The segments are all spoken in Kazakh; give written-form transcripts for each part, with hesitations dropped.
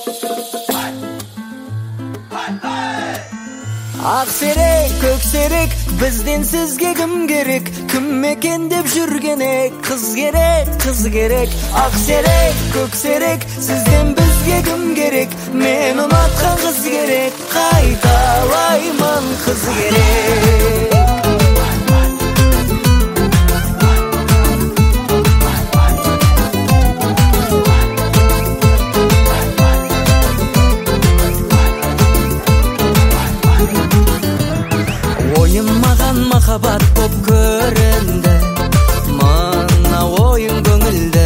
Ақсерек, көксерек, бізден сізге кім керек? Кім екен деп жүргенек? Қыз керек, қыз керек. Ақсерек, көксерек, сізден бізге кім керек? Мен ұнатқан қыз керек, қайталаймын қыз керек. Ойым маған махаббат боп көрінді, мына ойың көңілді.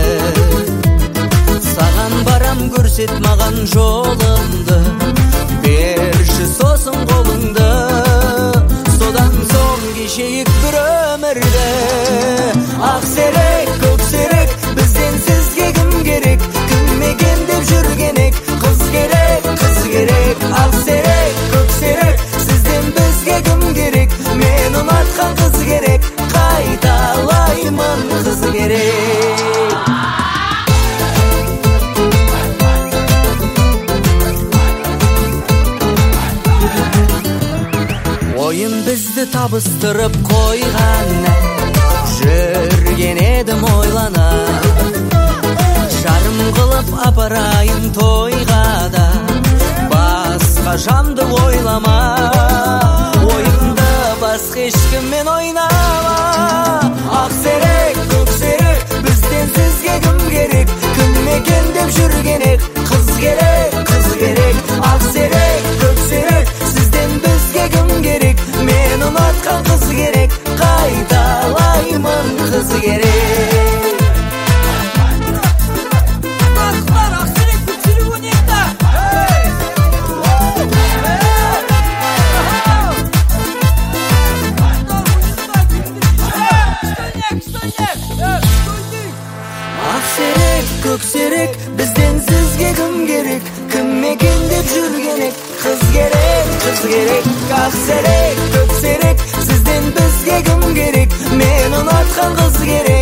Саған барам, көрсет маған жолымды, берші сосын қолыңды. Содан соң кешейік бір өмірді. Ақсерек, көксерек, бізден сізге кім керек? Кім екен деп жүргенек? Қыз керек, қыз керек. Ақсерек, көксерек, сізден бізге кім керек? Мен ұнатқан қыз керек, қайталаймын қыз керек. Ойым бізді табыстырып қойғаны, жүрген едім ойлана. Жарым қылып апарайын тойға да, басқа жанды ойлама. Ойымды басқа ешкіммен ойнама. Ақсерек, көксерек, бізден сізге кім керек? Кім екен деп жүргенек? Қыз керек, қыз керек. Ақсерек, көксерек, сізден бізге кім керек? Мен ұнатқан қыз керек, қайталаймын қыз керек. Ақсерек, көксерек, бізден сізге кім керек? Кім екен деп жүргенек? Қыз керек, қыз керек. Ақсерек, көксерек, сізден бізге кім керек? Мен ұнатқан қыз керек.